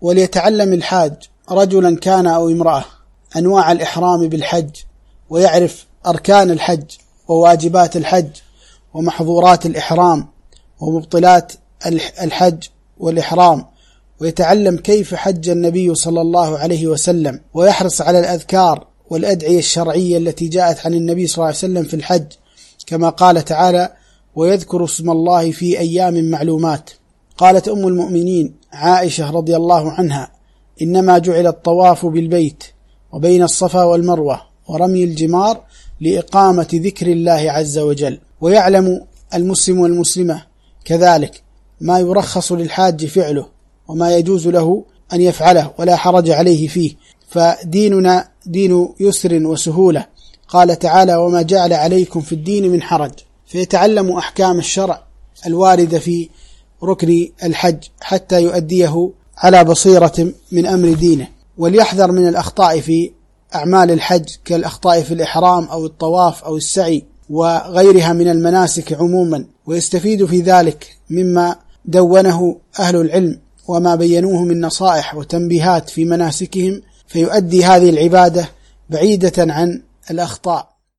وليتعلم الحاج رجلا كان أو امرأة أنواع الإحرام بالحج، ويعرف أركان الحج وواجبات الحج ومحظورات الإحرام ومبطلات الحج والإحرام، ويتعلم كيف حج النبي صلى الله عليه وسلم، ويحرص على الأذكار والأدعية الشرعية التي جاءت عن النبي صلى الله عليه وسلم في الحج، كما قال تعالى: ويذكر اسم الله في أيام معلومات. قالت أم المؤمنين عائشة رضي الله عنها: إنما جعل الطواف بالبيت وبين الصفا والمروة ورمي الجمار لإقامة ذكر الله عز وجل. ويعلم المسلم والمسلمة كذلك ما يرخص للحاج فعله وما يجوز له أن يفعله ولا حرج عليه فيه، فديننا دين يسر وسهولة. قال تعالى: وما جعل عليكم في الدين من حرج. فيتعلم أحكام الشرع الواردة في ركن الحج حتى يؤديه على بصيرة من أمر دينه. وليحذر من الأخطاء في أعمال الحج كالأخطاء في الإحرام أو الطواف أو السعي وغيرها من المناسك عموما، ويستفيد في ذلك مما دونه أهل العلم وما بينوه من نصائح وتنبيهات في مناسكهم، فيؤدي هذه العبادة بعيدة عن الأخطاء.